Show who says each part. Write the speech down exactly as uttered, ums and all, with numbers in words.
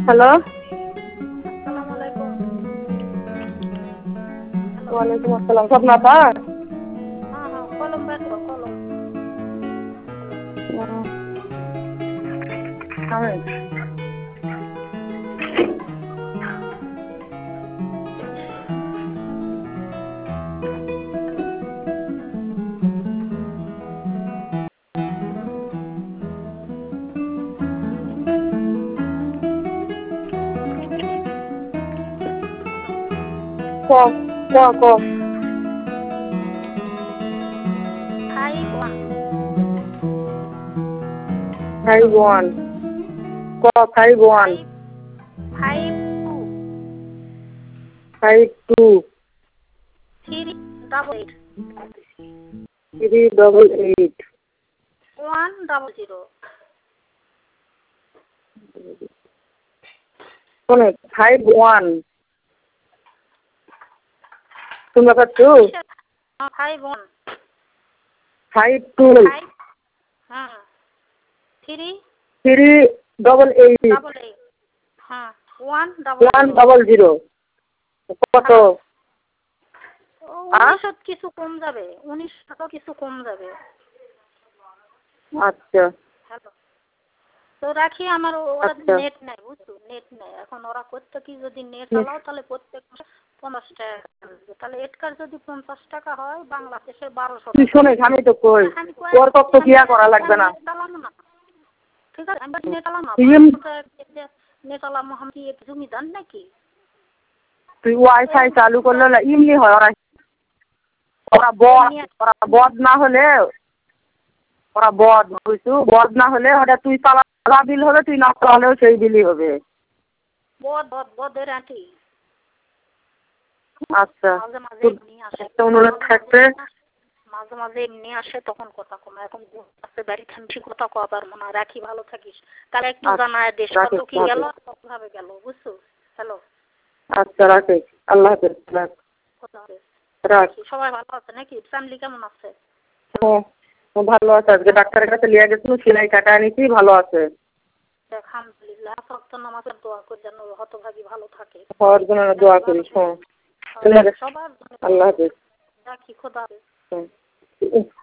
Speaker 1: Hello.
Speaker 2: আসসালামু আলাইকুম।
Speaker 1: ওয়ালাইকুম আসসালাম। স্বপ্না আপা?
Speaker 2: হ্যাঁ হ্যাঁ কলম বের করো কলম।
Speaker 1: আমি
Speaker 2: হ্যালো। হ্যালো।
Speaker 1: ক ক ক
Speaker 2: five one
Speaker 1: five
Speaker 2: hello.
Speaker 1: One ক five one
Speaker 2: five five two
Speaker 1: five two
Speaker 2: three double eight
Speaker 1: three double eight
Speaker 2: one double zero.
Speaker 1: শোনে ফাইভ ওয়ান তোমরা পাচ্ছ
Speaker 2: five one
Speaker 1: five two
Speaker 2: five হ্যাঁ three
Speaker 1: three double eight
Speaker 2: double eight হ্যাঁ one double
Speaker 1: one
Speaker 2: zero.
Speaker 1: Double zero কত?
Speaker 2: উনিশশো কিছু কম যাবে, উনিশ টাকা কিছু কম যাবে।
Speaker 1: আচ্ছা
Speaker 2: হ্যালো। তো রাখি আমার ওরা
Speaker 1: আচ্ছা
Speaker 2: নেট নাই বুঝছো, নেট নাই এখন। ওরা করতে কি যদি নেট চালাও তাহলে প্রত্যেক মাসে পঞ্চাশ টাকা লাগবে। তাহলে এটকার যদি পঞ্চাশ টাকা হয় বাংলাদেশের বারোশো
Speaker 1: তুই
Speaker 2: টাকা।
Speaker 1: শোনে আমি তো কই
Speaker 2: আমি
Speaker 1: তোর কত কিয়া করা লাগবে না।
Speaker 2: নেট চালাম না, ঠিক আছে আমি নেট চালাম না,
Speaker 1: তুই
Speaker 2: নেট চালাম আমি কি জমিদার নাকি?
Speaker 1: তুই ওয়াইফাই চালু করলে না এমনি হয়। ওরা ওরা বদ ওরা বদ না হলে ওরা বদ বুঝছু, বদ না হলে ওটা তুই চালা বিল হবে, তুই না চালালেও সেই বিলই হবে।
Speaker 2: বদ বদ বদের আঁটি।
Speaker 1: আচ্ছা
Speaker 2: মাঝে মাঝে
Speaker 1: তোর
Speaker 2: এমনি আসে,
Speaker 1: একটা অনুরোধ থাকবে।
Speaker 2: মাঝে মাঝে এমনি আসে তখন কথা কমে। এখন আছে বাড়ি থামছি কথা কওয়া পারবো না। রাখি, ভালো থাকিস। তাহলে একটু জানায় দেশ কত কি গেল কিভাবে গেল বুঝছো। হ্যালো।
Speaker 1: আচ্ছা রাখে। আল্লাহ হাফেজ। রাখ রাখ।
Speaker 2: সবাই ভালো আছে নাকি? ফ্যামিলি কেমন আছে?
Speaker 1: হ্যাঁ ভালো আছে। আজকে ডাক্তারের কাছে লিয়ে গেছিল, সেলাই টাকা আনিছি, ভালো আছে।
Speaker 2: আলহামদুলিল্লাহ। সপ্তাহ নামাজের দোয়া করে যেন হতভাগী ভালো থাকে।
Speaker 1: হওয়ার জন্য দোয়া করিস। হ্যাঁ
Speaker 2: সবার
Speaker 1: আল্লাহ হাফেজ।
Speaker 2: রাখি, খোদা হাফেজ।